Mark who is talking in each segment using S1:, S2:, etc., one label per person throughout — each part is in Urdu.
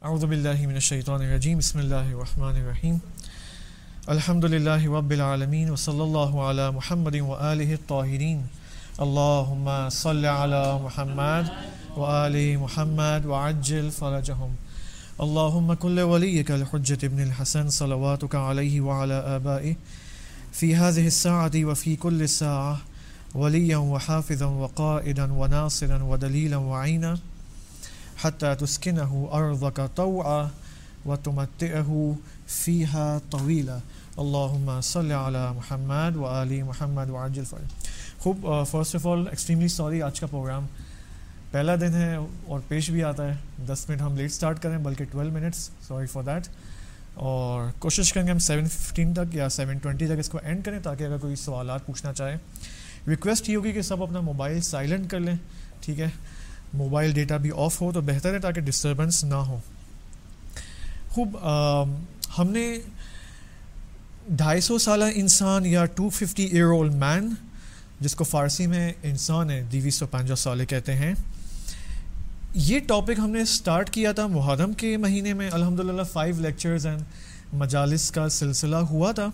S1: اعوذ باللہ من الشیطان الرجیم بسم اللہ الرحمن الرحیم الحمد للہ رب العالمین وصلی اللہ علی محمد وآلہ الطاہرین اللہم صل علی محمد وآل محمد وعجل فرجہم اللہم کل ولیک الحجۃ ابن الحسن صلواتک علیہ وعلی آبائہ فی هذه الساعة وفی کل ساعة ولیا وحافظا وقائدا وناصرا ودلیلا وعینا حتى تسكنه أرضك طوعا وتمتعه فيها طويلا اللهم صل على محمد وآل محمد وعجل فرجہ. خوب first of all extremely sorry, آج کا پروگرام پہلا دن ہے اور پیش بھی آتا ہے 10 منٹ ہم لیٹ سٹارٹ کریں، بلکہ 12 منٹس، سوری فار دیٹ. اور کوشش کریں گے ہم 7:15 تک یا 7:20 تک اس کو اینڈ کریں، تاکہ اگر کوئی سوالات پوچھنا چاہے. ریکویسٹ یہ ہوگی کہ سب اپنا موبائل سائلنٹ کر لیں، ٹھیک ہے، موبائل ڈیٹا بھی آف ہو تو بہتر ہے تاکہ ڈسٹربنس نہ ہو. خوب ہم نے 250 سالہ انسان یا 250 ایئر اولڈ مین، جس کو فارسی میں انسان ہے 250 سالے کہتے ہیں، یہ ٹاپک ہم نے سٹارٹ کیا تھا محرم کے مہینے میں. الحمدللہ 5 لیکچرز اینڈ مجالس کا سلسلہ ہوا تھا.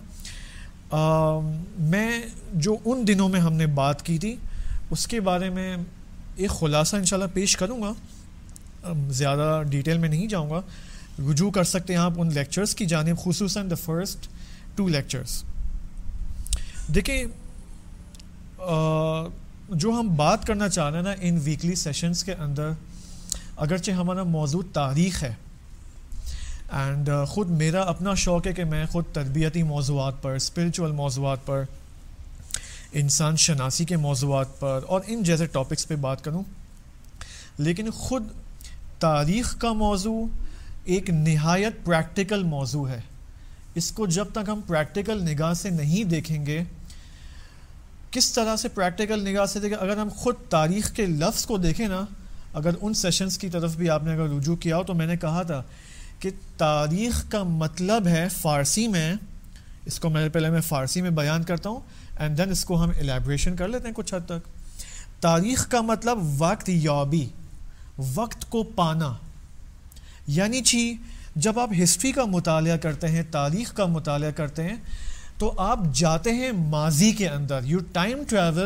S1: میں جو ان دنوں میں ہم نے بات کی تھی اس کے بارے میں ایک خلاصہ انشاءاللہ پیش کروں گا، زیادہ ڈیٹیل میں نہیں جاؤں گا. رجوع کر سکتے ہیں آپ ان لیکچرز کی جانب، خصوصاً دا فرسٹ 2 لیکچرز. دیکھیں جو ہم بات کرنا چاہ رہے ہیں نا ان ویکلی سیشنز کے اندر، اگرچہ ہمارا موضوع تاریخ ہے، اینڈ خود میرا اپنا شوق ہے کہ میں خود تربیتی موضوعات پر، اسپرچول موضوعات پر، انسان شناسی کے موضوعات پر اور ان جیسے ٹاپکس پہ بات کروں، لیکن خود تاریخ کا موضوع ایک نہایت پریکٹیکل موضوع ہے. اس کو جب تک ہم پریکٹیکل نگاہ سے نہیں دیکھیں گے، کس طرح سے پریکٹیکل نگاہ سے دیکھیں، اگر ہم خود تاریخ کے لفظ کو دیکھیں نا، اگر ان سیشنز کی طرف بھی آپ نے اگر رجوع کیا ہو تو میں نے کہا تھا کہ تاریخ کا مطلب ہے فارسی میں، اس کو میں فارسی میں بیان کرتا ہوں اینڈ دین اس کو ہم ایلیبریشن کر لیتے ہیں کچھ حد تک. تاریخ کا مطلب وقت یابی، وقت کو پانا. یعنی جب آپ ہسٹری کا مطالعہ کرتے ہیں، تاریخ کا مطالعہ کرتے ہیں، تو آپ جاتے ہیں ماضی کے اندر. یو ٹائم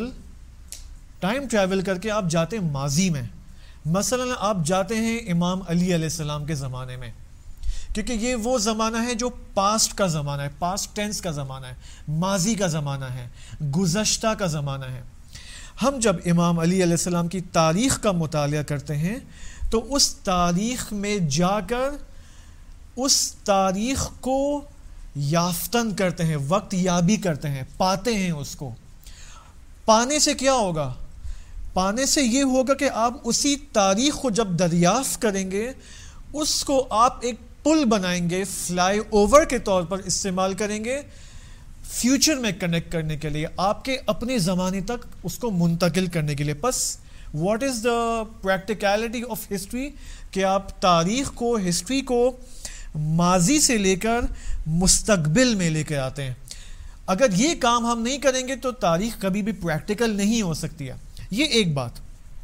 S1: ٹریول کر کے آپ جاتے ہیں ماضی میں. مثلا آپ جاتے ہیں امام علی علیہ السلام کے زمانے میں، کیونکہ یہ وہ زمانہ ہے جو پاسٹ کا زمانہ ہے، پاسٹ ٹینس کا زمانہ ہے، ماضی کا زمانہ ہے، گزشتہ کا زمانہ ہے. ہم جب امام علی علیہ السلام کی تاریخ کا مطالعہ کرتے ہیں تو اس تاریخ میں جا کر اس تاریخ کو یافتن کرتے ہیں، وقت یابی کرتے ہیں، پاتے ہیں. اس کو پانے سے کیا ہوگا؟ پانے سے یہ ہوگا کہ آپ اسی تاریخ کو جب دریافت کریں گے، اس کو آپ ایک پل بنائیں گے، فلائی اوور کے طور پر استعمال کریں گے، فیوچر میں کنیکٹ کرنے کے لیے، آپ کے اپنے زمانے تک اس کو منتقل کرنے کے لیے. بس what is the practicality of history, کہ آپ تاریخ کو، ہسٹری کو ماضی سے لے کر مستقبل میں لے کے آتے ہیں. اگر یہ کام ہم نہیں کریں گے تو تاریخ کبھی بھی پریکٹیکل نہیں ہو سکتی ہے. یہ ایک بات.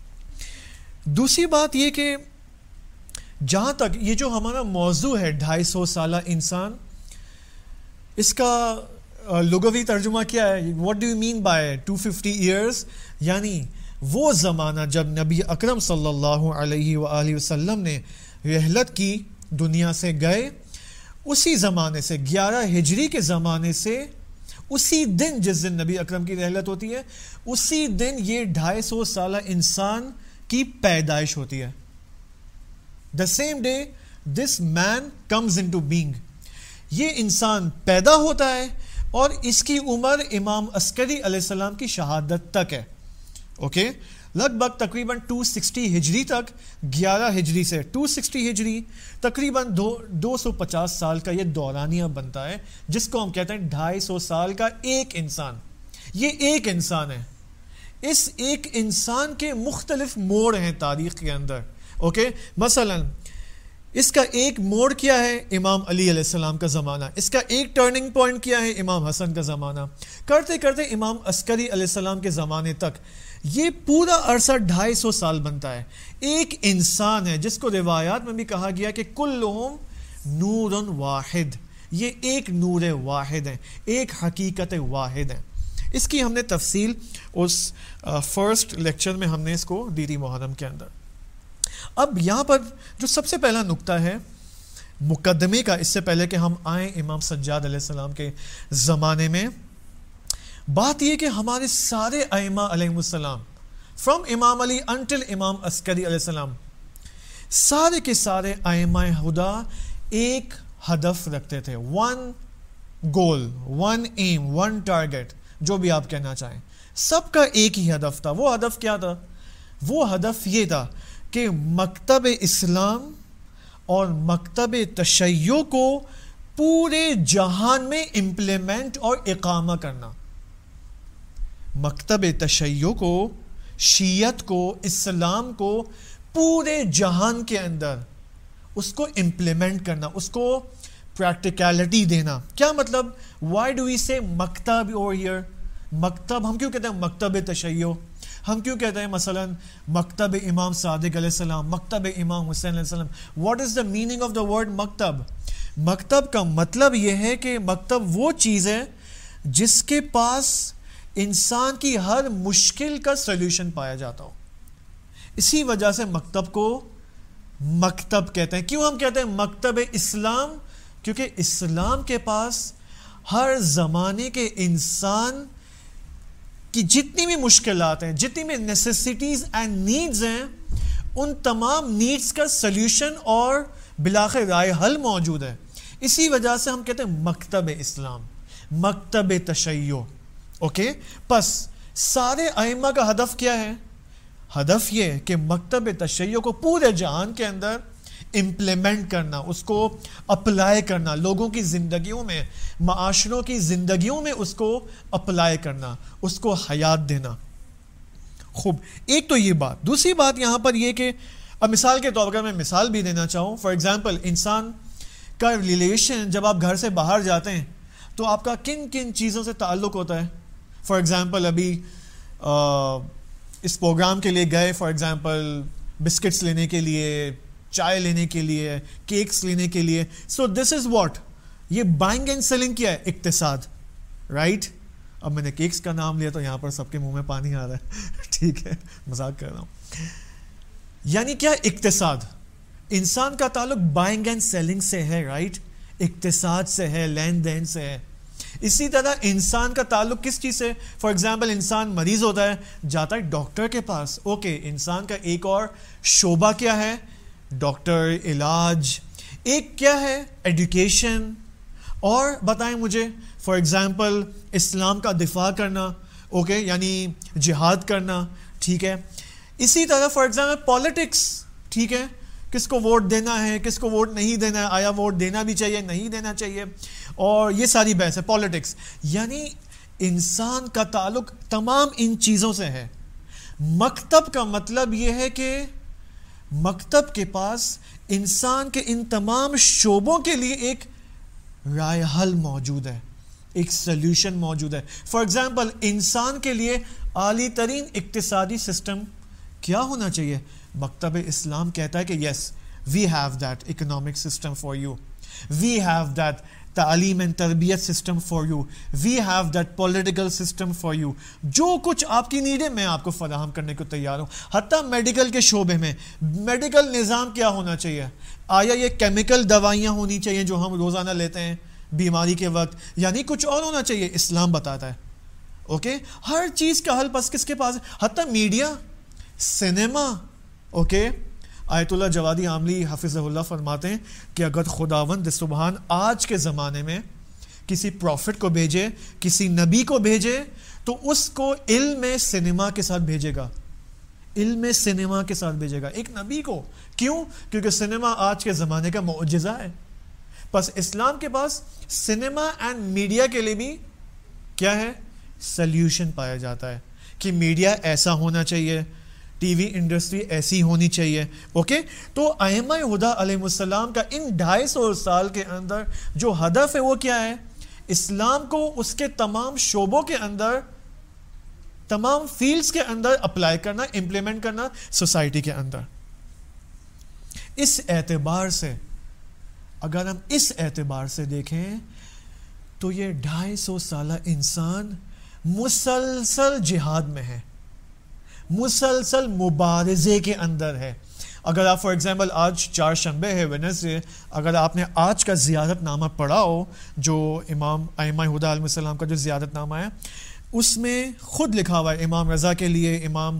S1: دوسری بات یہ کہ جہاں تک یہ جو ہمارا موضوع ہے 250 سالہ انسان، اس کا لغوی ترجمہ کیا ہے؟ What do you mean by 250 years? یعنی وہ زمانہ جب نبی اکرم صلی اللہ علیہ وآلہ وسلم نے رحلت کی، دنیا سے گئے، اسی زمانے سے 11 ہجری کے زمانے سے، اسی دن جس دن نبی اکرم کی رحلت ہوتی ہے، اسی دن یہ 250 سالہ انسان کی پیدائش ہوتی ہے. The same day this man comes into being. یہ انسان پیدا ہوتا ہے اور اس کی عمر امام عسکری علیہ السلام کی شہادت تک ہے. اوکے، لگ بھگ تقریباً 260 ہجری تک، 11 ہجری سے 260 ہجری، تقریباً 250 سال کا یہ دورانیہ بنتا ہے، جس کو ہم کہتے ہیں 250 سال کا ایک انسان. یہ ایک انسان ہے. اس ایک انسان کے مختلف موڑ ہیں تاریخ کے اندر. اوکے، مثلا اس کا ایک موڑ کیا ہے؟ امام علی علیہ السلام کا زمانہ. اس کا ایک ٹرننگ پوائنٹ کیا ہے؟ امام حسن کا زمانہ. کرتے کرتے امام عسکری علیہ السلام کے زمانے تک یہ پورا عرصہ 250 سال بنتا ہے. ایک انسان ہے جس کو روایات میں بھی کہا گیا کہ کلہم نور واحد، یہ ایک نور واحد ہے، ایک حقیقت واحد ہے. اس کی ہم نے تفصیل اس فرسٹ لیکچر میں ہم نے اس کو دی تھی محرم کے اندر. اب یہاں پر جو سب سے پہلا نقطہ ہے مقدمے کا، اس سے پہلے کہ ہم آئیں امام سجاد علیہ السلام کے زمانے میں، بات یہ کہ ہمارے سارے ائمہ علیہم السلام فرام امام علی انٹل امام عسکری علیہ السلام، سارے کے سارے ائمہ خدا ایک ہدف رکھتے تھے، one goal, one aim, one target, جو بھی آپ کہنا چاہیں. سب کا ایک ہی ہدف تھا. وہ ہدف کیا تھا؟ وہ ہدف یہ تھا کہ مکتب اسلام اور مکتب تشیع کو پورے جہان میں امپلیمنٹ اور اقامہ کرنا. مکتب تشیع کو، شیعت کو، اسلام کو پورے جہان کے اندر اس کو امپلیمنٹ کرنا، اس کو پریکٹیکلٹی دینا. کیا مطلب؟ وائی ڈو وی سے مکتب اور ہیئر؟ مکتب ہم کیوں کہتے ہیں مکتب تشیع؟ ہم کیوں کہتے ہیں مثلا مکتب امام صادق علیہ السلام، مکتب امام حسین علیہ السلام؟ What is the meaning of the word مکتب؟ مکتب کا مطلب یہ ہے کہ مکتب وہ چیز ہے جس کے پاس انسان کی ہر مشکل کا سولوشن پایا جاتا ہو. اسی وجہ سے مکتب کو مکتب کہتے ہیں. کیوں ہم کہتے ہیں مکتب اسلام؟ کیونکہ اسلام کے پاس ہر زمانے کے انسان کی جتنی بھی مشکلات ہیں، جتنی بھی نیسیسٹیز اینڈ نیڈز ہیں، ان تمام نیڈز کا سلیوشن اور بالآخر رائے حل موجود ہے. اسی وجہ سے ہم کہتے ہیں مکتب اسلام، مکتب تشیع. اوکے، پس سارے ائمہ کا ہدف کیا ہے؟ ہدف یہ ہے کہ مکتب تشیع کو پورے جہان کے اندر امپلیمنٹ کرنا، اس کو اپلائی کرنا، لوگوں کی زندگیوں میں، معاشروں کی زندگیوں میں اس کو اپلائی کرنا، اس کو حیات دینا. خوب، ایک تو یہ بات. دوسری بات یہاں پر یہ کہ اب مثال کے طور پر میں مثال بھی دینا چاہوں. فار ایگزامپل، انسان کا ریلیشن جب آپ گھر سے باہر جاتے ہیں تو آپ کا کن کن چیزوں سے تعلق ہوتا ہے. فار ایگزامپل ابھی اس پروگرام کے لیے گئے، فار ایگزامپل بسکٹس لینے کے لیے، چائے لینے کے لیے، کیکس لینے کے لیے. سو دس از واٹ، یہ بائنگ اینڈ سیلنگ کیا ہے؟ اقتصاد، رائٹ؟ اب میں نے کیکس کا نام لیا تو یہاں پر سب کے منہ میں پانی آ رہا ہے. ٹھیک ہے، مذاق کر رہا ہوں. یعنی کیا؟ اقتصاد. انسان کا تعلق بائنگ اینڈ سیلنگ سے ہے، رائٹ؟ اقتصاد سے ہے، لین دین سے ہے. اسی طرح انسان کا تعلق کس چیز سے؟ فار ایگزامپل انسان مریض ہوتا ہے، جاتا ہے ڈاکٹر کے پاس. اوکے، انسان کا ایک اور شعبہ کیا ہے؟ ڈاکٹر، علاج. ایک کیا ہے؟ ایڈوکیشن. اور بتائیں مجھے، فار ایگزامپل اسلام کا دفاع کرنا، اوکے، یعنی جہاد کرنا. ٹھیک ہے. اسی طرح فار ایگزامپل پالیٹکس. ٹھیک ہے، کس کو ووٹ دینا ہے، کس کو ووٹ نہیں دینا ہے، آیا ووٹ دینا بھی چاہیے، نہیں دینا چاہیے، اور یہ ساری بحث ہے پالیٹکس. یعنی انسان کا تعلق تمام ان چیزوں سے ہے. مکتب کا مطلب یہ ہے کہ مکتب کے پاس انسان کے ان تمام شعبوں کے لیے ایک رائے حل موجود ہے، ایک سلیوشن موجود ہے. فار ایگزامپل انسان کے لیے اعلی ترین اقتصادی سسٹم کیا ہونا چاہیے؟ مکتب اسلام کہتا ہے کہ yes, we have that economic system for you, we have that تعلیم اینڈ تربیت system for you, we have that political system for you. جو کچھ آپ کی نیڈ ہے میں آپ کو فراہم کرنے کو تیار ہوں. حتیٰ میڈیکل کے شعبے میں میڈیکل نظام کیا ہونا چاہیے؟ آیا یہ کیمیکل دوائیاں ہونی چاہیے جو ہم روزانہ لیتے ہیں بیماری کے وقت، یعنی کچھ اور ہونا چاہیے؟ اسلام بتاتا ہے. اوکے، ہر چیز کا حل بس کس کے پاس ہے؟ حتیٰ میڈیا، سینما. اوکے، آیت اللہ جوادی عاملی حفظہ اللہ فرماتے ہیں کہ اگر خداوند سبحان آج کے زمانے میں کسی پروفٹ کو بھیجے، کسی نبی کو بھیجے، تو اس کو علم سینما کے ساتھ بھیجے گا، علم سینما کے ساتھ بھیجے گا ایک نبی کو. کیوں؟ کیونکہ سینما آج کے زمانے کا معجزہ ہے. بس اسلام کے پاس سینما اینڈ میڈیا کے لیے بھی کیا ہے؟ سلیوشن پایا جاتا ہے کہ میڈیا ایسا ہونا چاہیے، ٹی وی انڈسٹری ایسی ہونی چاہیے. اوکے, تو ائمہ ہدیٰ علیہ السلام کا ان 250 سال کے اندر جو ہدف ہے وہ کیا ہے؟ اسلام کو اس کے تمام شعبوں کے اندر, تمام فیلڈز کے اندر اپلائی کرنا, امپلیمنٹ کرنا سوسائٹی کے اندر. اس اعتبار سے اگر ہم اس اعتبار سے دیکھیں تو یہ 250 سالہ انسان مسلسل جہاد میں ہے, مسلسل مبارزے کے اندر ہے. اگر آپ فار ایگزامپل آج 4 شنبے ہے, ویڈنسڈے, اگر آپ نے آج کا زیارت نامہ پڑھا ہو جو امام ائمہ ہدیٰ علیہ السلام کا جو زیارت نامہ ہے, اس میں خود لکھا ہوا ہے امام رضا کے لیے, امام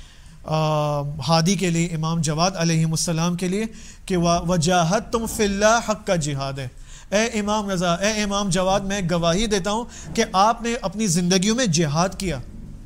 S1: ہادی کے لیے, امام جواد علیہ السلام کے لیے کہ وجاہدتم فی اللہ حق کا جہاد ہے. اے امام رضا, اے امام جواد, میں گواہی دیتا ہوں کہ آپ نے اپنی زندگیوں میں جہاد کیا.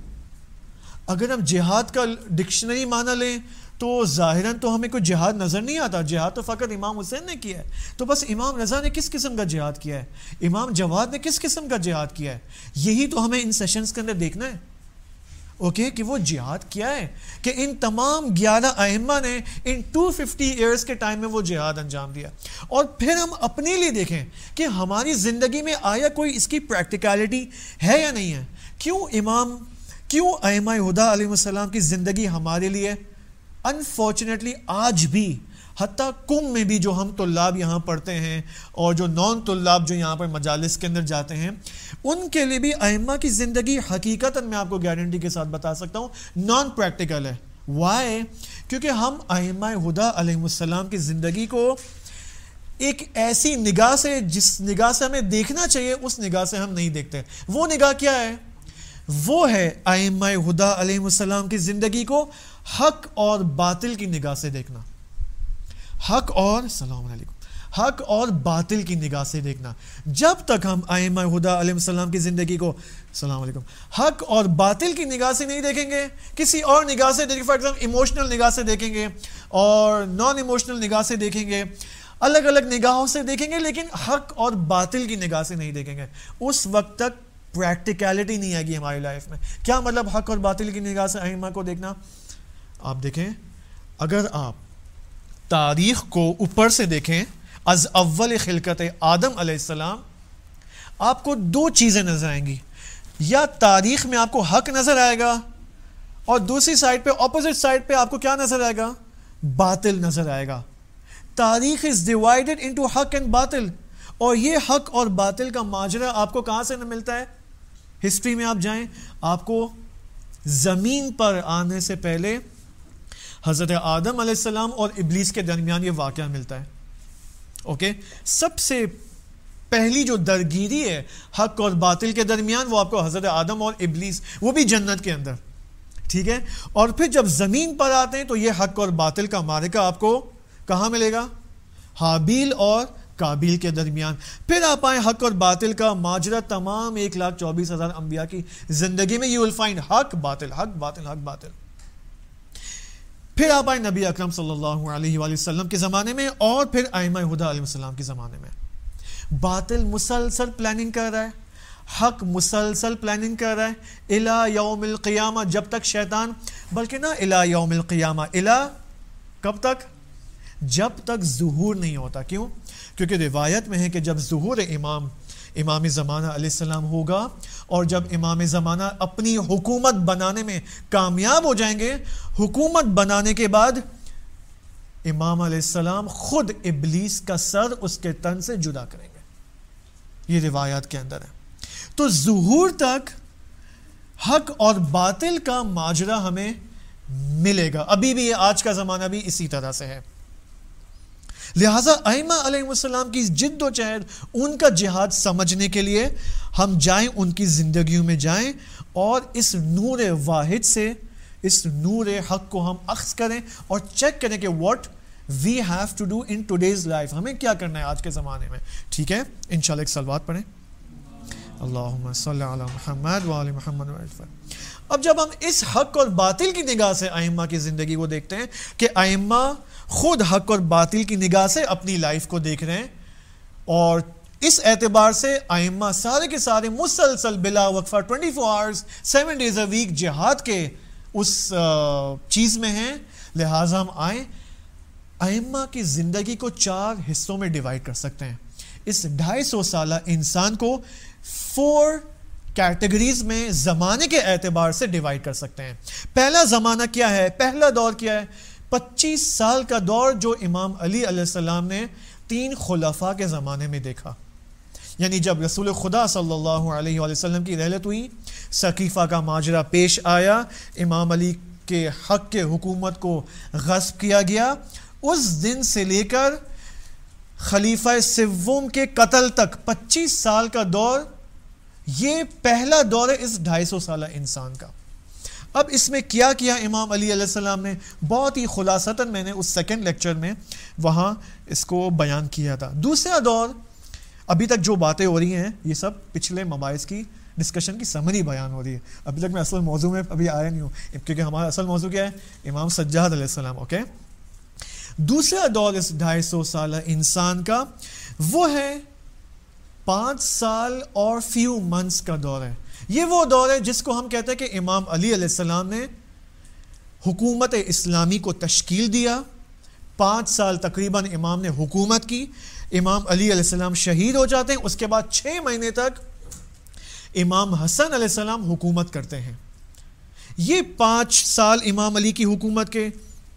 S1: اگر ہم جہاد کا ڈکشنری معنی لیں تو ظاہراً تو ہمیں کوئی جہاد نظر نہیں آتا. جہاد تو فقط امام حسین نے کیا ہے. تو بس امام رضا نے کس قسم کا جہاد کیا ہے, امام جواد نے کس قسم کا جہاد کیا ہے, یہی تو ہمیں ان سیشنز کے اندر دیکھنا ہے. اوکے, کہ وہ جہاد کیا ہے, کہ ان تمام 11 ائمہ نے ان 250 ایئرز کے ٹائم میں وہ جہاد انجام دیا. اور پھر ہم اپنے لیے دیکھیں کہ ہماری زندگی میں آیا کوئی اس کی پریکٹیکلٹی ہے یا نہیں ہے. کیوں ائمہ ہدیٰ علیہ السلام کی زندگی ہمارے لیے انفارچونیٹلی آج بھی, حتیٰ کم میں بھی جو ہم طلاب یہاں پڑھتے ہیں اور جو نان طلاب جو یہاں پر مجالس کے اندر جاتے ہیں, ان کے لیے بھی ائمہ کی زندگی حقیقتاً میں آپ کو گارنٹی کے ساتھ بتا سکتا ہوں نان پریکٹیکل ہے. وائی؟ کیونکہ ہم ائمہ ہدیٰ علیہ السلام کی زندگی کو ایک ایسی نگاہ سے, جس نگاہ سے ہمیں دیکھنا چاہیے اس نگاہ سے ہم نہیں دیکھتے. وہ نگاہ کیا ہے؟ وہ ہے ائمہ ہدیٰ علیہ السلام کی زندگی کو حق اور باطل کی نگاہ سے دیکھنا. حق اور باطل کی نگاہ سے دیکھنا. جب تک ہم ائمہ ہدیٰ علیہ السلام کی زندگی کو حق اور باطل کی نگاہ سے نہیں دیکھیں گے, کسی اور نگاہ سے دیکھیں, فار ایگزامپل ایموشنل نگاہ سے دیکھیں گے اور نان ایموشنل نگاہ سے دیکھیں گے, الگ الگ نگاہوں سے دیکھیں گے, لیکن حق اور باطل کی نگاہ سے نہیں دیکھیں گے, اس وقت تک پریکٹیکلٹی نہیں آئے گی ہماری لائف میں. کیا مطلب حق اور باطل کی نگاہ سے ائمہ کو دیکھنا؟ آپ دیکھیں, اگر آپ تاریخ کو اوپر سے دیکھیں, از اول خلقت آدم علیہ السلام, آپ کو 2 چیزیں نظر آئیں گی. یا تاریخ میں آپ کو حق نظر آئے گا, اور دوسری سائڈ پہ, اپوزٹ سائڈ پہ آپ کو کیا نظر آئے گا؟ باطل نظر آئے گا. تاریخ از ڈیوائیڈڈ انٹو حق اینڈ باطل, اور یہ حق اور باطل کا ماجرا آپ کو کہاں سے ملتا ہے؟ ہسٹری میں آپ جائیں, آپ کو زمین پر آنے سے پہلے حضرت آدم علیہ السلام اور ابلیس کے درمیان یہ واقعہ ملتا ہے. اوکے, سب سے پہلی جو درگیری ہے حق اور باطل کے درمیان, وہ آپ کو حضرت آدم اور ابلیس, وہ بھی جنت کے اندر, ٹھیک ہے. اور پھر جب زمین پر آتے ہیں تو یہ حق اور باطل کا معرکہ آپ کو کہاں ملے گا؟ حابیل اور قابیل کے درمیان. پھر آپ آئیں حق اور باطل کا ماجرا تمام 1,24,000 انبیاء کی زندگی میں, یو ول فائنڈ حق باطل, حق باطل, حق باطل. پھر آپ آئیں نبی اکرم صلی اللہ علیہ وآلہ وسلم کے زمانے میں, اور پھر ائمہ ہدیٰ علیہ السلام کے زمانے میں. باطل مسلسل پلاننگ کر رہا ہے, حق مسلسل پلاننگ کر رہا ہے, الی یوم القیامہ, جب تک شیطان, بلکہ نہ الی یوم القیامہ, الی کب تک؟ جب تک ظہور نہیں ہوتا. کیوں؟ کیونکہ روایت میں ہے کہ جب ظہور امام زمانہ علیہ السلام ہوگا, اور جب امام زمانہ اپنی حکومت بنانے میں کامیاب ہو جائیں گے, حکومت بنانے کے بعد امام علیہ السلام خود ابلیس کا سر اس کے تن سے جدا کریں گے. یہ روایات کے اندر ہے. تو ظہور تک حق اور باطل کا ماجرا ہمیں ملے گا. ابھی بھی آج کا زمانہ بھی اسی طرح سے ہے. لہٰذا ائمہ علیہ السلام کی جد و جہد, ان کا جہاد سمجھنے کے لیے ہم جائیں, ان کی زندگیوں میں جائیں, اور اس نور واحد سے, اس نور حق کو ہم اخذ کریں اور چیک کریں کہ what we have to do in today's life, ہمیں کیا کرنا ہے آج کے زمانے میں. ٹھیک ہے, انشاءاللہ ایک صلوات پڑھیں. اللہم صلی علی محمد وآل محمد. اب جب ہم اس حق اور باطل کی نگاہ سے ائمہ کی زندگی کو دیکھتے ہیں کہ ائمہ خود حق اور باطل کی نگاہ سے اپنی لائف کو دیکھ رہے ہیں, اور اس اعتبار سے ائمہ سارے کے سارے مسلسل بلا وقفہ 24 hours 7 days a week جہاد کے اس چیز میں ہیں، لہٰذا ہم آئیں ائمہ کی زندگی کو 4 حصوں میں ڈیوائڈ کر سکتے ہیں. اس 250 سالہ انسان کو 4 کیٹیگریز میں زمانے کے اعتبار سے ڈیوائڈ کر سکتے ہیں. پہلا زمانہ کیا ہے؟ پہلا دور کیا ہے؟ 25 سال کا دور جو امام علی علیہ السلام نے 3 خلفاء کے زمانے میں دیکھا. یعنی جب رسول خدا صلی اللہ علیہ وآلہ وسلم کی رحلت ہوئی، ثقیفہ کا ماجرا پیش آیا، امام علی کے حق کے حکومت کو غصب کیا گیا، اس دن سے لے کر خلیفہ سوم کے قتل تک 25 سال کا دور، یہ پہلا دور ہے اس 250 سالہ انسان کا. اب اس میں کیا کیا امام علی علیہ السلام نے؟ بہت ہی خلاصتاً میں نے اس سیکنڈ لیکچر میں وہاں اس کو بیان کیا تھا. دوسرا دور، ابھی تک جو باتیں ہو رہی ہیں یہ سب پچھلے مباحث کی ڈسکشن کی سمری بیان ہو رہی ہے. ابھی تک میں اصل موضوع میں ابھی آیا نہیں ہوں، کیونکہ ہمارا اصل موضوع کیا ہے؟ امام سجاد علیہ السلام. اوکے، دوسرا دور اس 250 سالہ انسان کا وہ ہے 5 سال اور فیو منتھس کا دور ہے. یہ وہ دور ہے جس کو ہم کہتے ہیں کہ امام علی علیہ السلام نے حکومت اسلامی کو تشکیل دیا. 5 سال تقریباً امام نے حکومت کی. امام علی علیہ السلام شہید ہو جاتے ہیں. اس کے بعد 6 مہینے تک امام حسن علیہ السلام حکومت کرتے ہیں. یہ 5 سال امام علی کی حکومت کے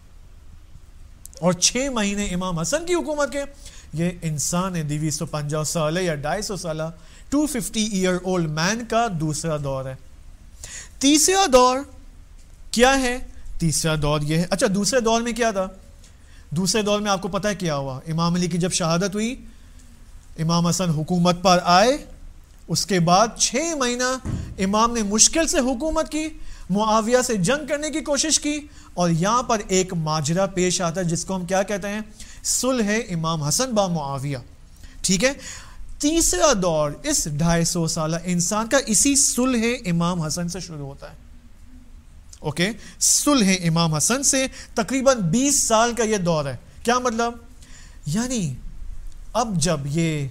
S1: اور 6 مہینے امام حسن کی حکومت کے، یہ انسان 250 سالہ یا 250 سالہ 250 ایئر اولڈ مین کا دوسرا دور ہے. تیسرا دور کیا ہے؟ تیسرا دور یہ ہے، اچھا دوسرے دور میں کیا تھا؟ دوسرے دور میں آپ کو پتہ ہے کیا ہوا؟ امام علی کی جب شہادت ہوئی، امام حسن حکومت پر آئے، اس کے بعد 6 مہینہ امام نے مشکل سے حکومت کی، معاویہ سے جنگ کرنے کی کوشش کی، اور یہاں پر ایک ماجرا پیش آتا ہے جس کو ہم کیا کہتے ہیں؟ صلح امام حسن با معاویہ. ٹھیک ہے، تیسرا دور اس 250 سالہ انسان کا اسی صلح امام حسن سے شروع ہوتا ہے. اوکے، صلح امام حسن سے تقریباً 20 سال کا یہ دور ہے. کیا مطلب؟ یعنی اب جب یہ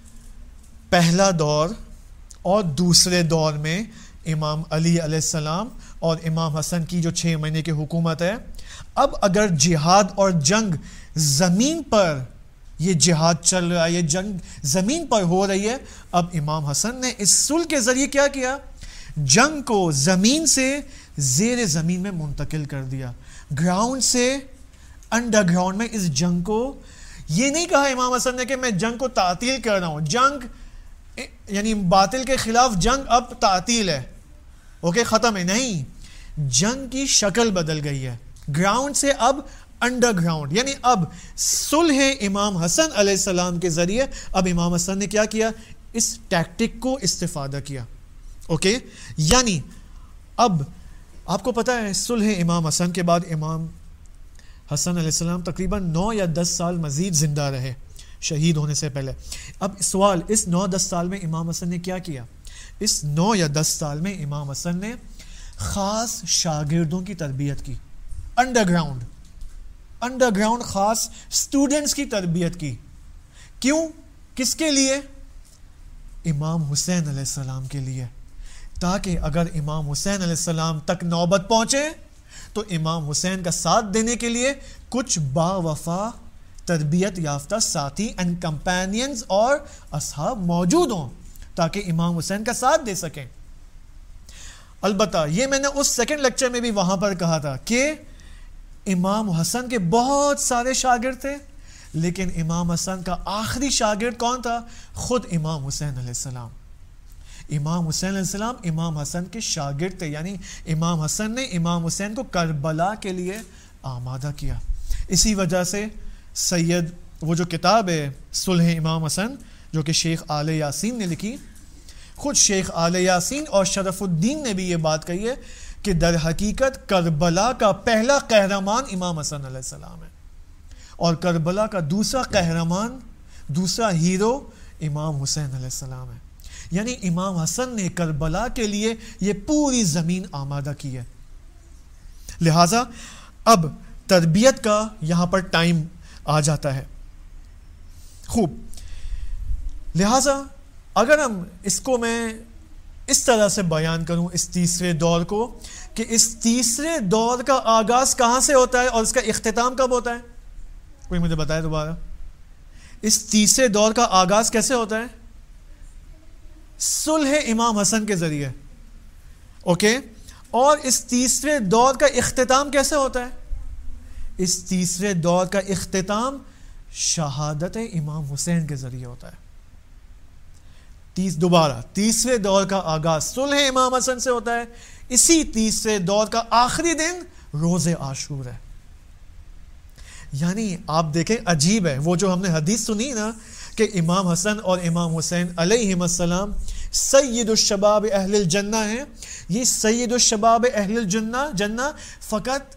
S1: پہلا دور اور دوسرے دور میں امام علی علیہ السلام اور امام حسن کی جو 6 مہینے کی حکومت ہے، اب اگر جہاد اور جنگ زمین پر، یہ جہاد چل رہا ہے، یہ جنگ زمین پر ہو رہی ہے، اب امام حسن نے اس صلح کے ذریعے کیا کیا؟ جنگ کو زمین سے زیر زمین میں منتقل کر دیا. گراؤنڈ سے انڈر گراؤنڈ میں اس جنگ کو، یہ نہیں کہا امام حسن نے کہ میں جنگ کو تعطیل کر رہا ہوں، جنگ یعنی باطل کے خلاف جنگ اب تعطیل ہے، اوکے ختم ہے. نہیں، جنگ کی شکل بدل گئی ہے، گراؤنڈ سے اب انڈر گراؤنڈ. یعنی اب صلح امام حسن علیہ السلام کے ذریعے اب امام حسن نے کیا کیا؟ اس ٹیکٹک کو استفادہ کیا. اوکے، یعنی اب آپ کو پتا ہے صلح امام حسن کے بعد امام حسن علیہ السلام تقریباً 9 یا 10 سال مزید زندہ رہے شہید ہونے سے پہلے. اب سوال، اس 9-10 سال میں امام حسن نے کیا کیا؟ اس 9 یا 10 سال میں امام حسن نے خاص شاگردوں کی تربیت کی، انڈر گراؤنڈ خاص سٹوڈنٹس کی تربیت کی. کیوں؟ کس کے لیے؟ امام حسین علیہ السلام کے لیے، تاکہ اگر امام حسین علیہ السلام تک نوبت پہنچے تو امام حسین کا ساتھ دینے کے لیے کچھ باوفا تربیت یافتہ ساتھی اینڈ کمپینینز اور اصحاب موجود ہوں تاکہ امام حسین کا ساتھ دے سکیں. البتہ یہ میں نے اس سیکنڈ لیکچر میں بھی وہاں پر کہا تھا کہ امام حسن کے بہت سارے شاگرد تھے، لیکن امام حسن کا آخری شاگرد کون تھا؟ خود امام حسین علیہ السلام. امام حسین علیہ السلام امام حسن کے شاگرد تھے، یعنی امام حسن نے امام حسین کو کربلا کے لیے آمادہ کیا. اسی وجہ سے سید، وہ جو کتاب ہے صلح امام حسن جو کہ شیخ آل یاسین نے لکھی، خود شیخ آل یاسین اور شرف الدین نے بھی یہ بات کہی ہے کہ در حقیقت کربلا کا پہلا قہرمان امام حسن علیہ السلام ہے، اور کربلا کا دوسرا قہرمان، دوسرا ہیرو امام حسین علیہ السلام ہے. یعنی امام حسن نے کربلا کے لیے یہ پوری زمین آمادہ کی ہے. لہذا اب تربیت کا یہاں پر ٹائم آ جاتا ہے. خوب، لہذا اگر ہم اس کو میں اس طرح سے بیان کروں اس تیسرے دور کو کہ اس تیسرے دور کا آغاز کہاں سے ہوتا ہے اور اس کا اختتام کب ہوتا ہے؟ کوئی مجھے بتائے دوبارہ، اس تیسرے دور کا آغاز کیسے ہوتا ہے؟ صلح امام حسن کے ذریعے، اوکے، اور اس تیسرے دور کا اختتام کیسے ہوتا ہے؟ اس تیسرے دور کا اختتام شہادت امام حسین کے ذریعے ہوتا ہے۔ دوبارہ تیسرے دور کا آغاز صلح امام حسن سے ہوتا ہے، اسی تیسرے دور کا آخری دن روز عاشور ہے۔ یعنی آپ دیکھیں عجیب ہے، وہ جو ہم نے حدیث سنی نا کہ امام حسن اور امام حسین علیہم السلام سید الشباب اہل الجنہ ہیں، یہ سید الشباب اہل الجنہ فقط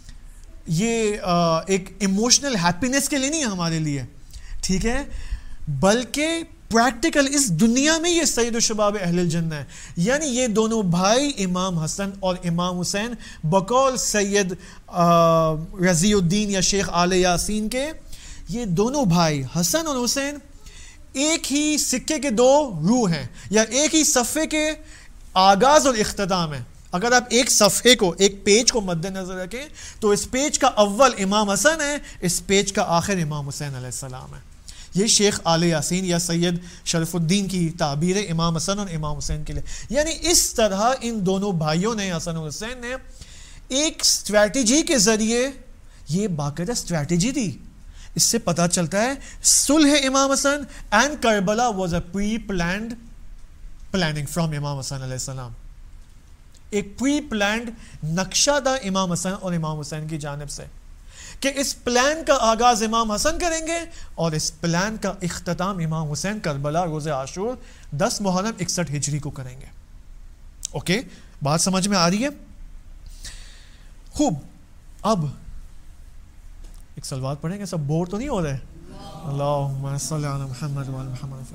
S1: یہ ایک ایموشنل ہیپینس کے لیے نہیں ہمارے لیے، ٹھیک ہے، بلکہ پریکٹیکل اس دنیا میں یہ سید الشباب اہل الجنہ ہے۔ یعنی یہ دونوں بھائی امام حسن اور امام حسین بقول سید رضی الدین یا شیخ آل یاسین کے، یہ دونوں بھائی حسن اور حسین ایک ہی سکے کے دو روح ہیں، یا ایک ہی صفحے کے آغاز اور اختتام ہیں۔ اگر آپ ایک صفحے کو، ایک پیج کو مد نظر رکھیں تو اس پیج کا اول امام حسن ہے، اس پیج کا آخر امام حسین علیہ السلام ہے۔ یہ شیخ آل یاسین یا سید شرف الدین کی تعبیر امام حسن اور امام حسین کے لیے۔ یعنی اس طرح ان دونوں بھائیوں نے، حسن اور حسین نے، ایک اسٹریٹجی کے ذریعے، یہ باقاعدہ اسٹریٹجی تھی، اس سے پتہ چلتا ہے صلح Imam Hassan and Karbala was a pre planned planning from Imam Hassan علیہ السلام، ایک پری پلانڈ نقشہ تھا امام حسن اور امام حسین کی جانب سے کہ اس پلان کا آغاز امام حسن کریں گے اور اس پلان کا اختتام امام حسین کربلا روز عاشور 10 محرم 61 ہجری کو کریں گے۔ اوکے، بات سمجھ میں آ رہی ہے؟ خوب، اب ایک سلوات پڑھیں گے، سب بور تو نہیں ہو رہے؟ اللہم صلی علی محمد وعلی محمد،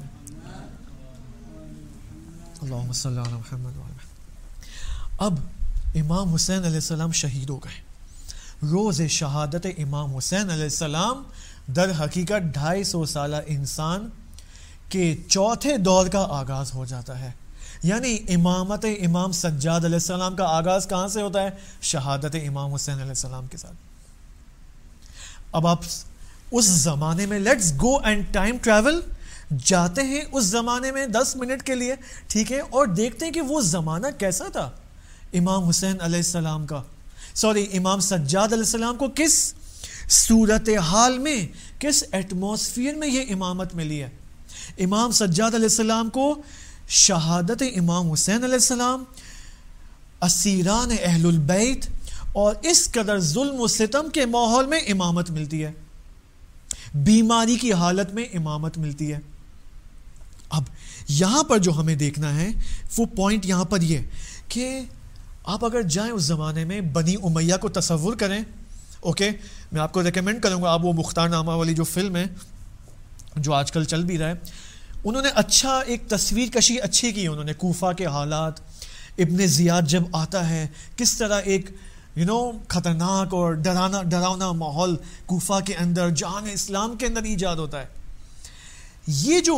S1: اللہم صلی علی محمد وعلی محمد۔ اب امام حسین علیہ السلام شہید ہو گئے۔ روز شہادت امام حسین علیہ السلام در حقیقت 250 سالہ انسان کے چوتھے دور کا آغاز ہو جاتا ہے۔ یعنی امامت امام سجاد علیہ السلام کا آغاز کہاں سے ہوتا ہے؟ شہادت امام حسین علیہ السلام کے ساتھ۔ اب آپ اس زمانے میں let's go and time travel, جاتے ہیں اس زمانے میں 10 منٹ کے لیے، ٹھیک ہے، اور دیکھتے ہیں کہ وہ زمانہ کیسا تھا امام حسین علیہ السلام کا، امام سجاد علیہ السلام کو کس صورتحال میں، کس ایٹماسفیئر میں یہ امامت ملی ہے۔ امام سجاد علیہ السلام کو شہادت امام حسین علیہ السلام، اسیران اہل البیت اور اس قدر ظلم و ستم کے ماحول میں امامت ملتی ہے، بیماری کی حالت میں امامت ملتی ہے۔ اب یہاں پر جو ہمیں دیکھنا ہے وہ پوائنٹ یہاں پر یہ کہ آپ اگر جائیں اس زمانے میں، بنی امیہ کو تصور کریں، اوکے، میں آپ کو ریکمینڈ کروں گا، آپ وہ مختار نامہ والی جو فلم ہے جو آج کل چل بھی رہا ہے، انہوں نے اچھا ایک تصویر کشی اچھی کی، انہوں نے کوفہ کے حالات، ابن زیاد جب آتا ہے کس طرح ایک خطرناک اور ڈراؤنا ماحول کوفہ کے اندر، جہان اسلام کے اندر ایجاد ہوتا ہے۔ یہ جو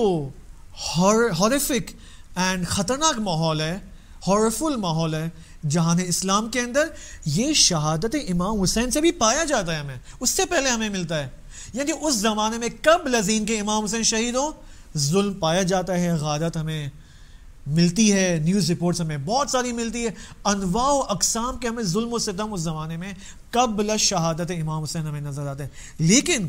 S1: ہارفک اینڈ خطرناک ماحول ہے، ہارفل ماحول ہے جہان اسلام کے اندر، یہ شہادت امام حسین سے بھی پایا جاتا ہے، ہمیں اس سے پہلے ہمیں ملتا ہے۔ یعنی اس زمانے میں قبل ازیں کے امام حسین شہید ہو، ظلم پایا جاتا ہے، غارت ہمیں ملتی ہے، نیوز رپورٹس ہمیں بہت ساری ملتی ہے، انواع و اقسام کے ہمیں ظلم و ستم اس زمانے میں قبل شہادت امام حسین ہمیں نظر آتے ہیں۔ لیکن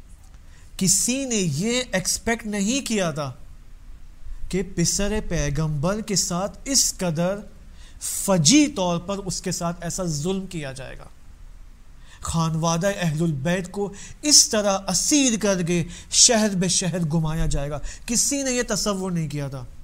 S1: کسی نے یہ ایکسپیکٹ نہیں کیا تھا کہ پسر پیغمبر کے ساتھ اس قدر فجی طور پر اس کے ساتھ ایسا ظلم کیا جائے گا، خانوادہ اہل البیت کو اس طرح اسیر کر کے شہر بے شہر گھمایا جائے گا، کسی نے یہ تصور نہیں کیا تھا۔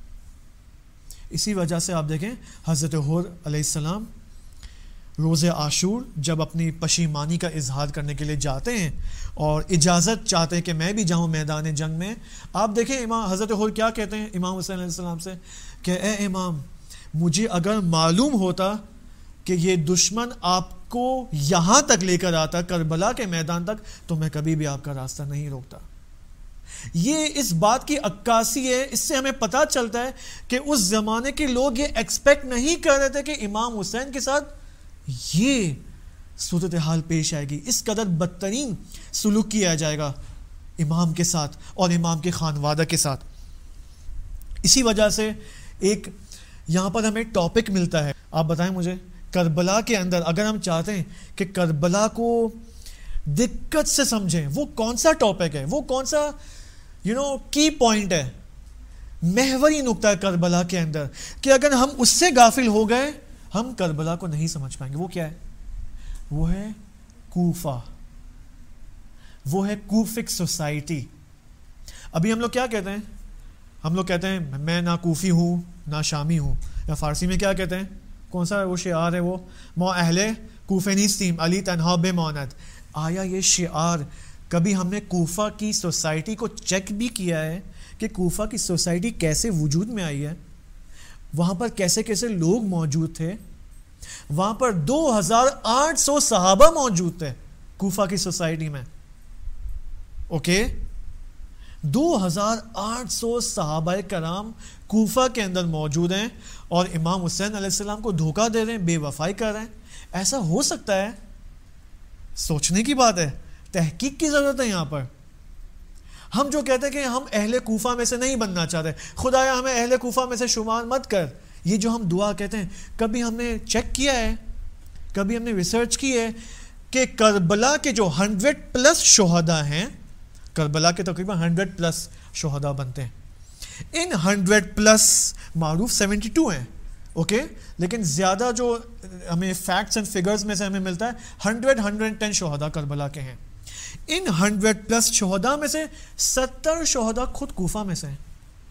S1: اسی وجہ سے آپ دیکھیں حضرت حور علیہ السلام روز عاشور جب اپنی پشیمانی کا اظہار کرنے کے لیے جاتے ہیں اور اجازت چاہتے ہیں کہ میں بھی جاؤں میدان جنگ میں، آپ دیکھیں امام حضرت حور کیا کہتے ہیں امام حسین علیہ السلام سے کہ اے امام، مجھے اگر معلوم ہوتا کہ یہ دشمن آپ کو یہاں تک لے کر آتا، کربلا کے میدان تک، تو میں کبھی بھی آپ کا راستہ نہیں روکتا۔ یہ اس بات کی عکاسی ہے، اس سے ہمیں پتہ چلتا ہے کہ اس زمانے کے لوگ یہ ایکسپیکٹ نہیں کر رہے تھے کہ امام حسین کے ساتھ یہ صورتحال پیش آئے گی، اس قدر بدترین سلوک کیا جائے گا امام کے ساتھ اور امام کے خانوادہ کے ساتھ۔ اسی وجہ سے ایک یہاں پر ہمیں ٹاپک ملتا ہے، آپ بتائیں مجھے، کربلا کے اندر اگر ہم چاہتے ہیں کہ کربلا کو دقت سے سمجھیں، وہ کون سا ٹاپک ہے، وہ کون سا کی پوائنٹ ہے، محوری نقطہ ہے کربلا کے اندر، کہ اگر ہم اس سے غافل ہو گئے ہم کربلا کو نہیں سمجھ پائیں گے۔ وہ کیا ہے؟ وہ ہے کوفہ، وہ ہے کوفک سوسائٹی۔ ابھی ہم لوگ کیا کہتے ہیں؟ ہم لوگ کہتے ہیں میں نہ کوفی ہوں نہ شامی ہوں، یا فارسی میں کیا کہتے ہیں؟ کون سا وہ شعار ہے، وہ مو اہل کوفہ نیستیم علی تنہا بے ماند۔ آیا یہ شعار کبھی ہم نے کوفہ کی سوسائٹی کو چیک بھی کیا ہے کہ کوفہ کی سوسائٹی کیسے وجود میں آئی ہے؟ وہاں پر کیسے کیسے لوگ موجود تھے؟ وہاں پر 2800 صحابہ موجود تھے کوفہ کی سوسائٹی میں، اوکے؟ 2800 صحابہ کرام کوفہ کے اندر موجود ہیں اور امام حسین علیہ السلام کو دھوکہ دے رہے ہیں، بے وفائی کر رہے ہیں۔ ایسا ہو سکتا ہے؟ سوچنے کی بات ہے، تحقیق کی ضرورت ہے یہاں پر۔ ہم جو کہتے ہیں کہ ہم اہل کوفہ میں سے نہیں بننا چاہتے، خدایا ہمیں اہل کوفہ میں سے شمار مت کر، یہ جو ہم دعا کہتے ہیں، کبھی ہم نے چیک کیا ہے، کبھی ہم نے ریسرچ کی ہے کہ کربلا کے جو 100+ شہداء ہیں، کربلا کے تقریباً 100+ شہداء بنتے ہیں، ان 100+ معروف 72 ہیں، اوکے، لیکن زیادہ جو ہمیں فیکٹس اینڈ فگرز میں سے ہمیں ملتا ہے 110 شہداء کربلا کے ہیں۔ ان 100+ شہداء میں سے 70 شہداء خود کوفہ میں سے ہیں۔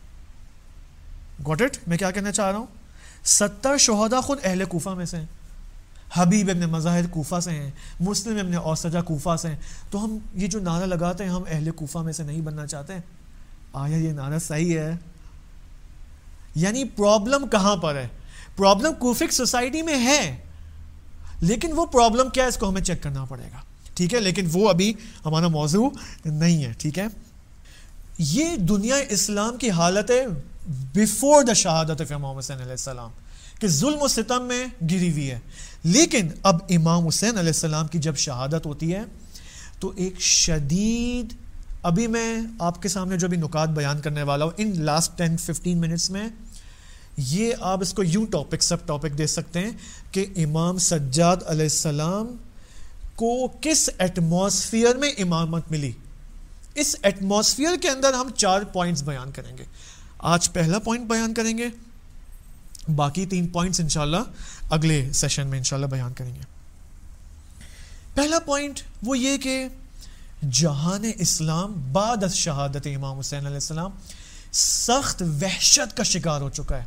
S1: Got it? میں کیا کہنا چاہ رہا ہوں؟ 70 شہداء خود اہل کوفہ میں سے ہیں۔ حبیب ابن مظاہر کوفہ سے ہیں، مسلم ابن اوسجہ کوفہ سے ہیں۔ تو ہم یہ جو نعرہ لگاتے ہیں ہم اہل کوفہ میں سے نہیں بننا چاہتے، آیا یہ نعرہ صحیح ہے؟ یعنی پرابلم کہاں پر ہے؟ پرابلم کوفک سوسائٹی میں ہے، لیکن وہ پرابلم کیا ہے اس کو ہمیں چیک کرنا پڑے گا، ٹھیک ہے؟ لیکن وہ ابھی ہمارا موضوع نہیں ہے، ٹھیک ہے؟ یہ دنیا اسلام کی حالت ہے بیفور دا شہادت آف امام حسین علیہ السلام، کہ ظلم و ستم میں گری ہوئی ہے۔ لیکن اب امام حسین علیہ السلام کی جب شہادت ہوتی ہے تو ایک شدید، ابھی میں آپ کے سامنے جو بھی نکات بیان کرنے والا ہوں ان لاسٹ 10-15 منٹس میں، یہ آپ اس کو یوں ٹاپک سب ٹاپک دے سکتے ہیں کہ امام سجاد علیہ السلام کو کس ایٹماسفیئر میں امامت ملی۔ اس ایٹماسفیئر کے اندر ہم 4 پوائنٹس بیان کریں گے۔ آج پہلا پوائنٹ بیان کریں گے، باقی 3 پوائنٹس انشاءاللہ اگلے سیشن میں انشاءاللہ بیان کریں گے۔ پہلا پوائنٹ وہ یہ کہ جہان اسلام بعد از شہادت امام حسین علیہ السلام سخت وحشت کا شکار ہو چکا ہے،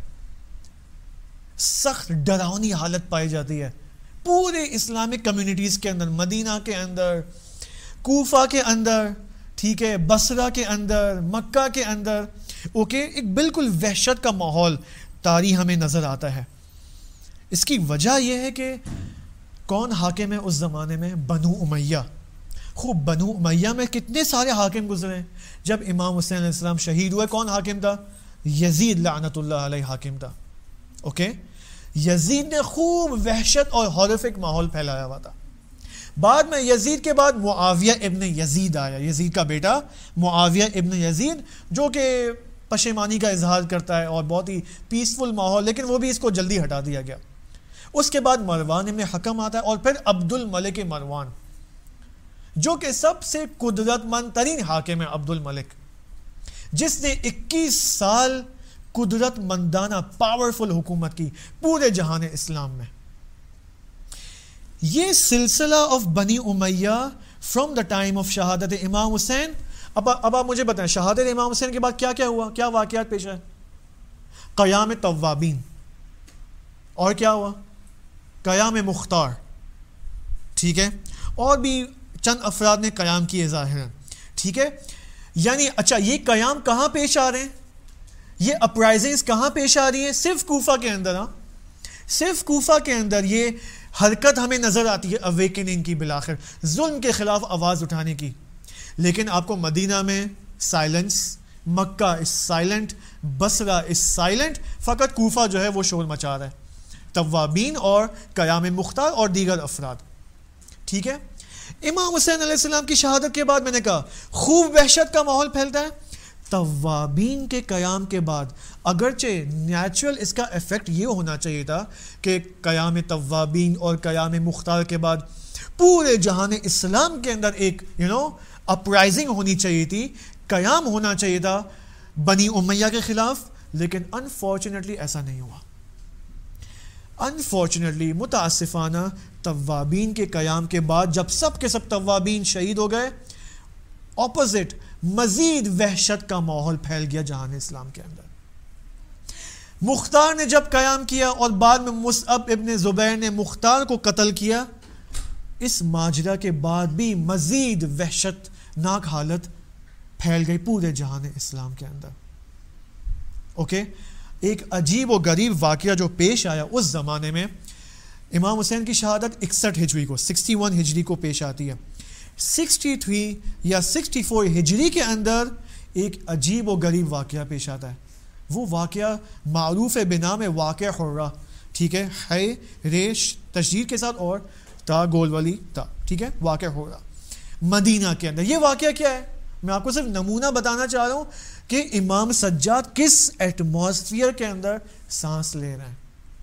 S1: سخت ڈراؤنی حالت پائی جاتی ہے پورے اسلامک کمیونٹیز کے اندر، مدینہ کے اندر، کوفہ کے اندر، ٹھیک ہے، بصرہ کے اندر، مکہ کے اندر، اوکے، ایک بالکل وحشت کا ماحول طاری ہمیں نظر آتا ہے۔ اس کی وجہ یہ ہے کہ کون حاکم ہے اس زمانے میں؟ بنو امیہ۔ خوب بنو امیہ میں کتنے سارے حاکم گزرے، جب امام حسین علیہ السلام شہید ہوئے کون حاکم تھا؟ یزید لعنت اللہ علیہ حاکم تھا، اوکے؟ یزید نے خوب وحشت اور ہارفک ماحول پھیلایا ہوا تھا۔ بعد میں یزید کے بعد معاویہ ابن یزید آیا، یزید کا بیٹا معاویہ ابن یزید، جو کہ پشیمانی کا اظہار کرتا ہے اور بہت ہی پیسفل ماحول، لیکن وہ بھی اس کو جلدی ہٹا دیا گیا۔ اس کے بعد مروان ابن حکم آتا ہے، اور پھر عبد الملک مروان، جو کہ سب سے قدرت مند ترین حاکم ہے، عبد الملک، جس نے 21 سال قدرت مندانہ پاورفل حکومت کی پورے جہان اسلام میں۔ یہ سلسلہ of Bani Umayya from the time of شہادت امام حسین۔ اب آپ مجھے بتائیں شہادت امام حسین کے بعد کیا کیا ہوا، کیا واقعات پیش آئے؟ قیام توابین، اور کیا ہوا؟ قیام مختار، ٹھیک ہے، اور بھی چند افراد نے قیام کیے ظاہر، ٹھیک ہے۔ یعنی اچھا یہ قیام کہاں پیش آ رہے ہیں؟ یہ اپرائزنگز کہاں پیش آ رہی ہیں؟ صرف کوفہ کے اندر، ہاں، صرف کوفہ کے اندر یہ حرکت ہمیں نظر آتی ہے اویکننگ کی، بالآخر ظلم کے خلاف آواز اٹھانے کی۔ لیکن آپ کو مدینہ میں silence, Mecca is silent, Basra is silent, فقط کوفہ جو ہے وہ شور مچا رہا ہے, توابین اور قیام مختار اور دیگر افراد. ٹھیک ہے. امام حسین علیہ السلام کی شہادت کے بعد میں نے کہا خوب وحشت کا ماحول پھیلتا ہے. توابین کے قیام کے بعد اگرچہ نیچرل اس کا ایفیکٹ یہ ہونا چاہیے تھا کہ قیام توابین اور قیام مختار کے بعد پورے جہان اسلام کے اندر ایک اپرائزنگ ہونی چاہیے تھی, قیام ہونا چاہیے تھا بنی امیہ کے خلاف, لیکن انفارچونیٹلی ایسا نہیں ہوا. انفارچونیٹلی, متاسفانہ, توابین کے قیام کے بعد جب سب کے سب توابین شہید ہو گئے, اپوزٹ مزید وحشت کا ماحول پھیل گیا جہان اسلام کے اندر. مختار نے جب قیام کیا اور بعد میں مصعب ابن زبیر نے مختار کو قتل کیا, اس ماجرا کے بعد بھی مزید وحشت ناک حالت پھیل گئی پورے جہان اسلام کے اندر. اوکے. ایک عجیب و غریب واقعہ جو پیش آیا اس زمانے میں, امام حسین کی شہادت 61 ہجری کو 61 ہجری کو پیش آتی ہے. 63 یا 64 ہجری کے اندر ایک عجیب و غریب واقعہ پیش آتا ہے. وہ واقعہ معروف بنام واقعہ حرہ. ٹھیک ہے, ریش تشدید کے ساتھ اور تا گول والی تا. ٹھیک ہے, واقعہ حرہ مدینہ کے اندر. یہ واقعہ کیا ہے؟ میں آپ کو صرف نمونہ بتانا چاہ رہا ہوں کہ امام سجاد کس ایٹماسفیئر کے اندر سانس لے رہے ہیں.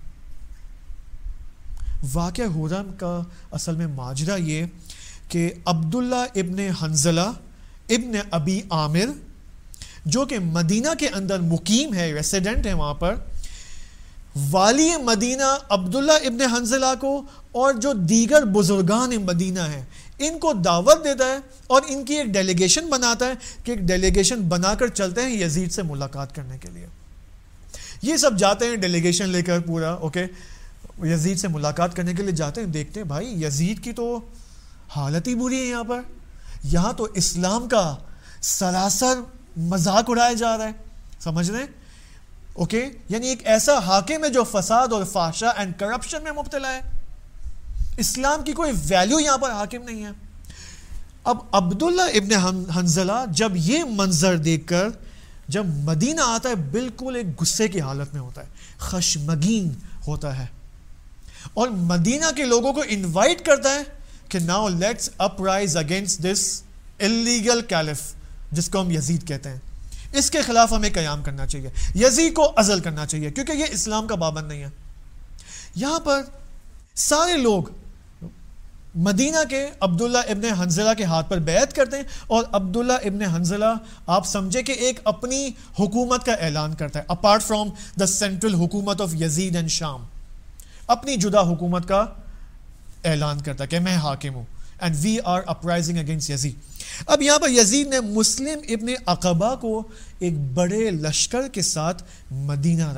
S1: واقعہ حرہ کا اصل میں ماجرا یہ کہ عبداللہ ابن حنظلہ ابن ابی عامر جو کہ مدینہ کے اندر مقیم ہے, ریسیڈنٹ ہے وہاں پر, والی مدینہ عبداللہ ابن حنظلہ کو اور جو دیگر بزرگان مدینہ ہیں ان کو دعوت دیتا ہے اور ان کی ایک ڈیلیگیشن بناتا ہے کہ ایک ڈیلیگیشن بنا کر چلتے ہیں یزید سے ملاقات کرنے کے لیے. یہ سب جاتے ہیں ڈیلیگیشن لے کر پورا, اوکے, یزید سے ملاقات کرنے کے لیے جاتے ہیں. دیکھتے ہیں بھائی یزید کی تو حالت ہی بری ہے یہاں پر, یہاں تو اسلام کا سراسر مذاق اڑایا جا رہا ہے. سمجھ رہے ہیں؟ اوکے, یعنی ایک ایسا حاکم ہے جو فساد اور فحشا اینڈ کرپشن میں مبتلا ہے. اسلام کی کوئی ویلیو یہاں پر حاکم نہیں ہے. اب عبداللہ ابن حنظلہ جب یہ منظر دیکھ کر جب مدینہ آتا ہے بالکل ایک غصے کی حالت میں ہوتا ہے, خشمگین ہوتا ہے, اور مدینہ کے لوگوں کو انوائٹ کرتا ہے کہ now let's up rise against this illegal caliph جس کو ہم یزید کہتے ہیں. اس کے خلاف ہمیں قیام کرنا چاہیے, یزید کو عزل کرنا چاہیے کیونکہ یہ اسلام کا پابند نہیں ہے. یہاں پر سارے لوگ مدینہ کے عبداللہ ابن حنظلہ کے ہاتھ پر بیعت کرتے ہیں, اور عبداللہ ابن حنظلہ آپ سمجھے کہ ایک اپنی حکومت کا اعلان کرتا ہے اپارٹ فرام دا سینٹرل حکومت آف یزید اینڈ شام, اپنی جدا حکومت کا اعلان کرتا ہے کہ میں حاکم ہوں and we are uprising against Yazid. اب یہاں پر یزید نے مسلم ابن عقبہ کو ایک بڑے لشکر کے ساتھ مدینہ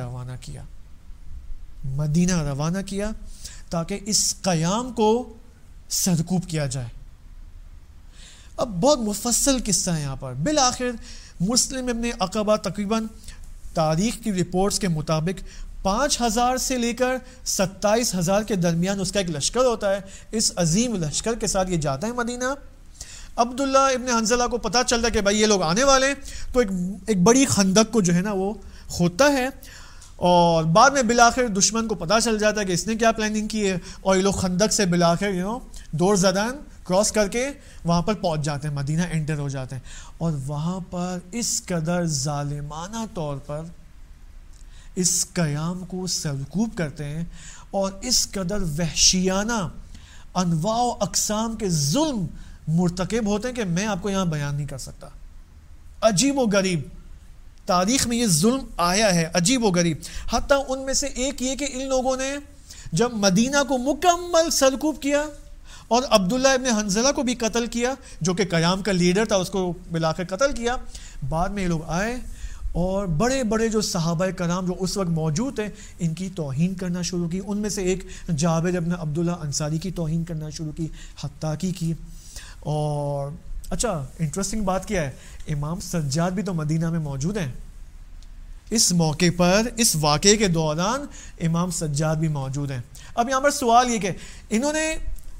S1: روانہ کیا تاکہ اس قیام کو سرکوب کیا جائے. اب بہت مفصل قصہ ہے یہاں پر. بالآخر مسلم ابن عقبہ تقریباً تاریخ کی رپورٹس کے مطابق 5,000 سے لے کر 27,000 کے درمیان اس کا ایک لشکر ہوتا ہے. اس عظیم لشکر کے ساتھ یہ جاتا ہے مدینہ. عبداللہ ابن حنظلہ کو پتہ چلتا ہے کہ بھائی یہ لوگ آنے والے ہیں, تو ایک بڑی خندق کو جو ہے نا وہ کھودتا ہے, اور بعد میں بالآخر دشمن کو پتہ چل جاتا ہے کہ اس نے کیا پلاننگ کی ہے, اور یہ لوگ خندق سے بالآخر دور زدان کراس کر کے وہاں پر پہنچ جاتے ہیں, مدینہ انٹر ہو جاتے ہیں, اور وہاں پر اس قدر ظالمانہ طور پر اس قیام کو سرکوب کرتے ہیں, اور اس قدر وحشیانہ انواع و اقسام کے ظلم مرتکب ہوتے ہیں کہ میں آپ کو یہاں بیان نہیں کر سکتا. عجیب و غریب تاریخ میں یہ ظلم آیا ہے, عجیب و غریب. حتیٰ ان میں سے ایک یہ کہ ان لوگوں نے جب مدینہ کو مکمل سرکوب کیا اور عبداللہ ابن حنظلہ کو بھی قتل کیا جو کہ قیام کا لیڈر تھا, اس کو بالآخر قتل کیا. بعد میں یہ لوگ آئے اور بڑے بڑے جو صحابہ کرام جو اس وقت موجود تھے ان کی توہین کرنا شروع کی. ان میں سے ایک جابر ابن عبداللہ انصاری کی توہین کرنا شروع کی, حتاکی کی. اور اچھا انٹرسٹنگ بات کیا ہے, امام سجاد بھی تو مدینہ میں موجود ہیں. اس موقع پر اس واقعے کے دوران امام سجاد بھی موجود ہیں. اب یہاں پر سوال یہ کہ انہوں نے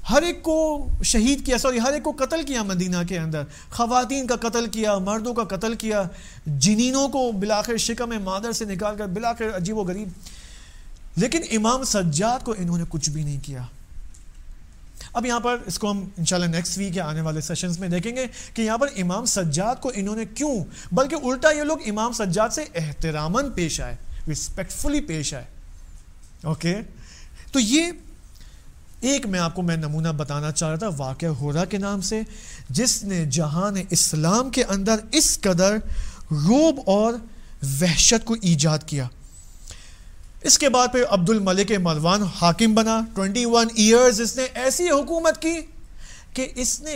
S1: ہر ایک کو شہید کیا، ہر ایک کو قتل کیا مدینہ کے اندر، خواتین کا قتل کیا، مردوں کا قتل کیا، جنینوں کو بلاخر شکم مادر سے نکال کر بلاخر عجیب و غریب. لیکن امام سجاد کو انہوں نے کچھ بھی نہیں کیا. اب یہاں پر اس کو ہم انشاءاللہ نیکسٹ ویک یا آنے والے سیشنز میں دیکھیں گے کہ یہاں پر امام سجاد کو انہوں نے کیوں، بلکہ الٹا یہ لوگ امام سجاد سے احتراماً پیش آئے، ریسپیکٹفلی پیش آئے. اوکے، تو یہ ایک میں آپ کو نمونہ بتانا چاہ رہا تھا واقعہ ہورا کے نام سے، جس نے جہان اسلام کے اندر اس قدر رعب اور وحشت کو ایجاد کیا. اس کے بعد پھر عبد الملک مروان حاکم بنا. 21 ایئرز اس نے ایسی حکومت کی کہ اس نے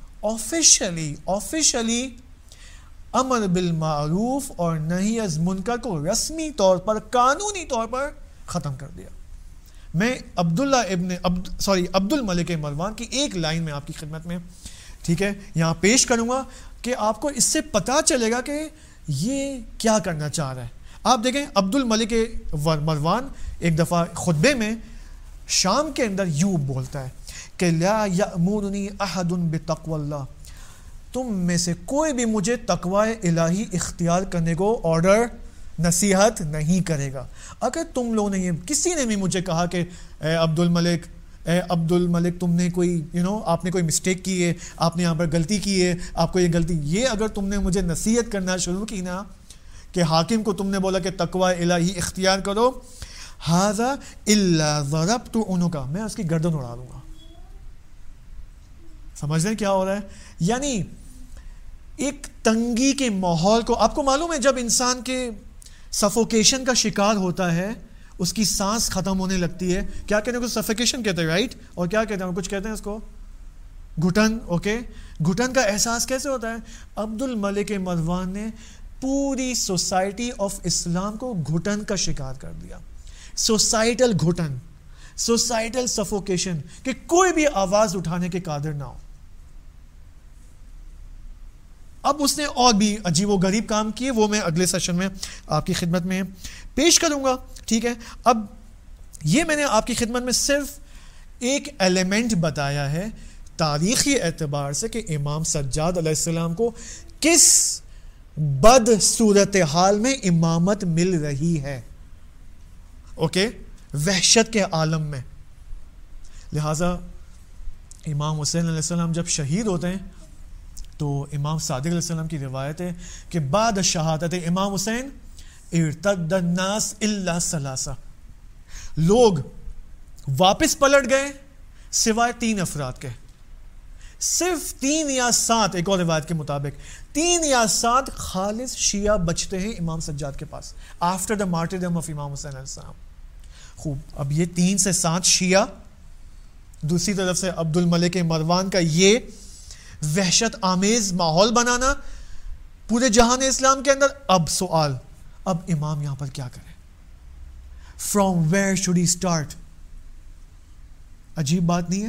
S1: آفیشلی امر بالمعروف اور نہی از منکر کو رسمی طور پر، قانونی طور پر ختم کر دیا. میں عبد الملک مروان کی ایک لائن میں آپ کی خدمت میں ٹھیک ہے یہاں پیش کروں گا کہ آپ کو اس سے پتہ چلے گا کہ یہ کیا کرنا چاہ رہا ہے. آپ دیکھیں عبد الملک مروان ایک دفعہ خطبے میں شام کے اندر یوں بولتا ہے کہ لا یأمرنی احد بتقوی اللہ، تم میں سے کوئی بھی مجھے تقوی الہی اختیار کرنے کو آرڈر نصیحت نہیں کرے گا. اگر تم لوگوں نے کسی نے بھی مجھے کہا کہ اے عبد الملک تم نے کوئی آپ نے کوئی مسٹیک کی ہے، آپ نے یہاں پر غلطی کی ہے، آپ کو یہ غلطی، یہ اگر تم نے مجھے نصیحت کرنا شروع کی نا کہ حاکم کو تم نے بولا کہ تقوی الہی اختیار کرو، ھذا الا ضربت عنقہ، میں اس کی گردن اڑا دوں گا. سمجھ رہے ہیں کیا ہو رہا ہے؟ یعنی ایک تنگی کے ماحول کو، آپ کو معلوم ہے جب انسان کے سفوکیشن کا شکار ہوتا ہے، اس کی سانس ختم ہونے لگتی ہے، کیا کہتے ہیں اس کو؟ سفوکیشن کہتے ہیں، رائٹ؟ اور کیا کہتے ہیں؟ کچھ کہتے ہیں اس کو گھٹن. اوکے، گھٹن کا احساس کیسے ہوتا ہے؟ عبد الملک مروان نے پوری سوسائٹی آف اسلام کو گھٹن کا شکار کر دیا. سوسائٹل گھٹن، سوسائٹل سفوکیشن، کہ کوئی بھی آواز اٹھانے کے قادر نہ ہو. اب اس نے اور بھی عجیب و غریب کام کیے، وہ میں اگلے سیشن میں آپ کی خدمت میں پیش کروں گا. ٹھیک ہے، اب یہ میں نے آپ کی خدمت میں صرف ایک ایلیمنٹ بتایا ہے تاریخی اعتبار سے کہ امام سجاد علیہ السلام کو کس بد صورتحال میں امامت مل رہی ہے. اوکے، وحشت کے عالم میں. لہٰذا امام حسین علیہ السلام جب شہید ہوتے ہیں تو امام صادق علیہ السلام کی روایت ہے کہ بعد شہادت امام حسین ارتد الناس الا ثلاثہ، لوگ واپس پلٹ گئے سوائے 3 افراد کے. صرف 3 یا 7، ایک اور روایت کے مطابق 3 یا 7 خالص شیعہ بچتے ہیں امام سجاد کے پاس after the martyrdom of Imam Hussain علیہ السلام. خوب، اب یہ 3 سے 7 شیعہ، دوسری طرف سے عبد الملک مروان کا یہ وحشت آمیز ماحول بنانا پورے جہان اسلام کے اندر. اب سوال، اب امام یہاں پر کیا کرے؟ From where should he start? عجیب بات نہیں ہے؟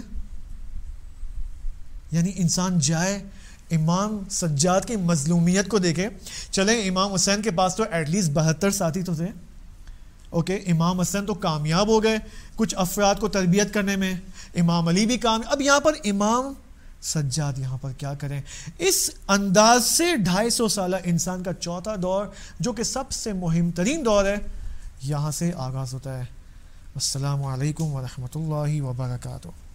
S1: یعنی انسان جائے امام سجاد کی مظلومیت کو دیکھے. چلیں امام حسین کے پاس تو ایٹ لیسٹ 72 ساتھی تو تھے. اوکے، امام حسن تو کامیاب ہو گئے کچھ افراد کو تربیت کرنے میں، امام علی بھی کامیاب. اب یہاں پر امام سجاد یہاں پر کیا کریں؟ اس انداز سے 250 سالہ انسان کا چوتھا دور، جو کہ سب سے مہم ترین دور ہے، یہاں سے آغاز ہوتا ہے. السلام علیکم ورحمۃ اللہ وبرکاتہ.